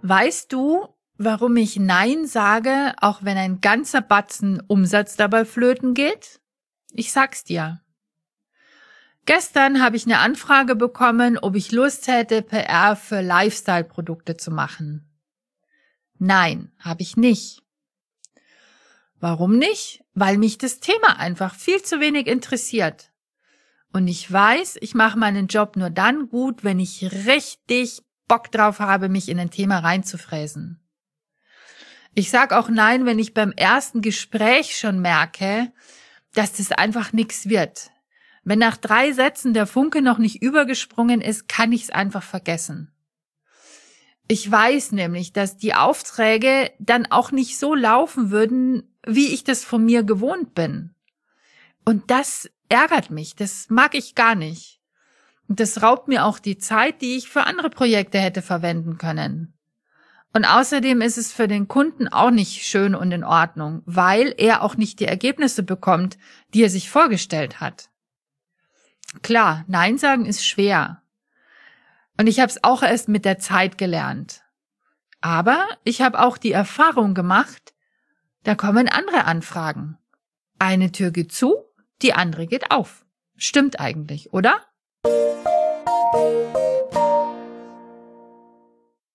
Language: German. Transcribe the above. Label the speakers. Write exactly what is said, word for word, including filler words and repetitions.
Speaker 1: Weißt du, warum ich Nein sage, auch wenn ein ganzer Batzen Umsatz dabei flöten geht? Ich sag's dir. Gestern habe ich eine Anfrage bekommen, ob ich Lust hätte, P R für Lifestyle-Produkte zu machen. Nein, habe ich nicht. Warum nicht? Weil mich das Thema einfach viel zu wenig interessiert. Und ich weiß, ich mache meinen Job nur dann gut, wenn ich richtig Bock drauf habe, mich in ein Thema reinzufräsen. Ich sag auch nein, wenn ich beim ersten Gespräch schon merke, dass das einfach nichts wird. Wenn nach drei Sätzen der Funke noch nicht übergesprungen ist, kann ich es einfach vergessen. Ich weiß nämlich, dass die Aufträge dann auch nicht so laufen würden, wie ich das von mir gewohnt bin. Und das ärgert mich, das mag ich gar nicht. Und das raubt mir auch die Zeit, die ich für andere Projekte hätte verwenden können. Und außerdem ist es für den Kunden auch nicht schön und in Ordnung, weil er auch nicht die Ergebnisse bekommt, die er sich vorgestellt hat. Klar, Nein sagen ist schwer. Und ich habe es auch erst mit der Zeit gelernt. Aber ich habe auch die Erfahrung gemacht, da kommen andere Anfragen. Eine Tür geht zu, die andere geht auf. Stimmt eigentlich, oder?